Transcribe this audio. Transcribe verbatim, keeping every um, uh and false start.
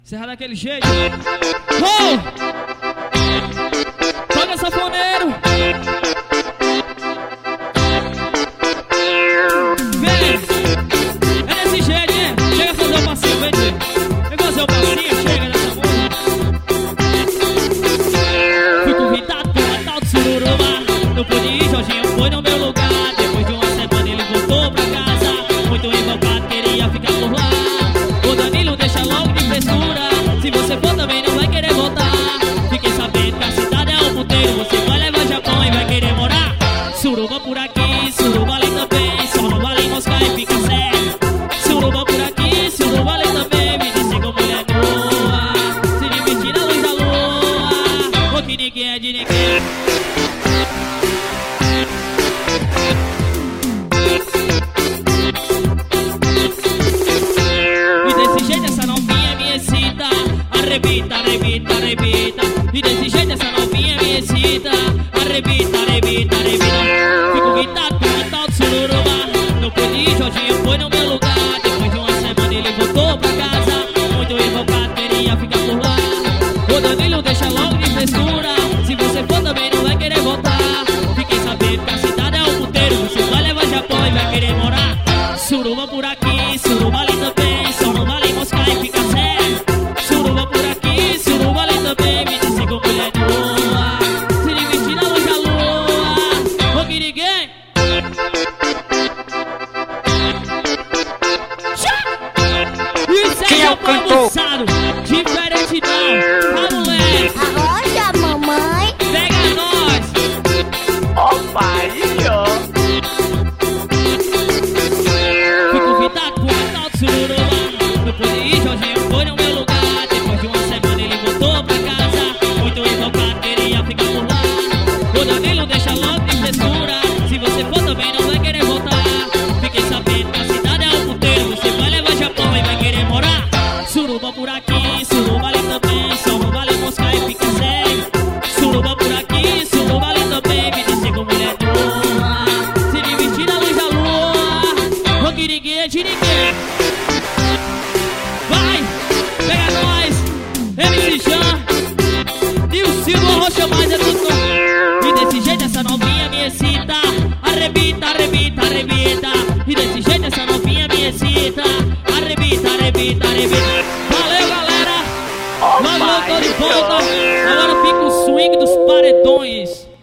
Serra daquele jeito. Oh! Toca sanfoneiro. Vem. É desse jeito, hein? Chega a fazer o passinho, vem, tio. Vem fazer o passinho, chega nessa música. Fui convidado para tal de Sururuba. Não pude ir, Jorginho foi no meu lugar. Depois de uma semana ele voltou pra casa. Muito invocado, queria ficar por lá. O Danilo deixa logo de frescura. Se você for também não vai querer voltar. Fiquei sabendo que a cidade é um puteiro. Você vai levar Japão e vai querer morar. Suruba por aqui, suruba ali também. Só não vale moscar e fica sério. Suruba por aqui, suruba ali também. Me disse como mulher boa. Se divertir na luz da lua. O que ninguém é de ninguém. Arrebita, arrebita, arrebita. E desse jeito essa novinha me excita. Arrebita, arrebita, arrebita. Fui convidado para um tal de Sururuba. Não pude ir, Jorginho foi no meu lugar. Depois de uma semana ele voltou pra casa. Muito invocado, queria ficar por lá. O Danilo deixa logo de frescura. Se você for também não vai querer voltar. Fiquei sabendo que a cidade é um puteiro. Você vai levar Japão e vai querer morar. Suruba por aqui, suruba ali também. Só não vale moscar e fica sério. Suruba por aqui, suruba ali também. Me disse como mulher boa. Se divertir na luz da lua. O que ninguém. Isso é Japão avançado. Diferente não. A mulher. Arrocha, mamãe. Pega nós. Ó pai, ó. Fui convidado por um tal de Sururuba. Não pude ir, Jorginho foi no meu lugar. Depois de uma semana ele voltou pra casa. Muito invocado, queria ficar por lá. O Danilo deixa logo de frescura. Se você for também não vai querer voltar. Fiquei sabendo que a cidade é um puteiro. Você vai levar Japão e vai querer morar. Suruba por aqui, suruba ali também. Só não vale moscar e fica sério. Suruba por aqui, suruba ali também. Me disse como mulher boa. Se divertir na luz da lua. O que ninguém é de ninguém.